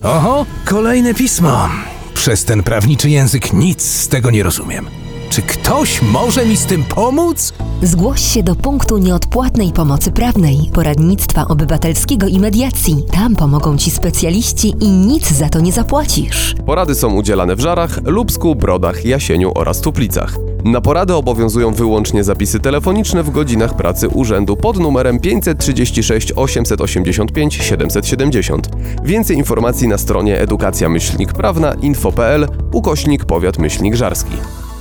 Oho, kolejne pismo. Przez ten prawniczy język nic z tego nie rozumiem. Czy ktoś może mi z tym pomóc? Zgłoś się do punktu nieodpłatnej pomocy prawnej, poradnictwa obywatelskiego i mediacji. Tam pomogą Ci specjaliści i nic za to nie zapłacisz. Porady są udzielane w Żarach, Lubsku, Brodach, Jasieniu oraz Tuplicach. Na porady obowiązują wyłącznie zapisy telefoniczne w godzinach pracy urzędu pod numerem 536 885 770. Więcej informacji na stronie edukacja-prawna info.pl /powiat-żarski.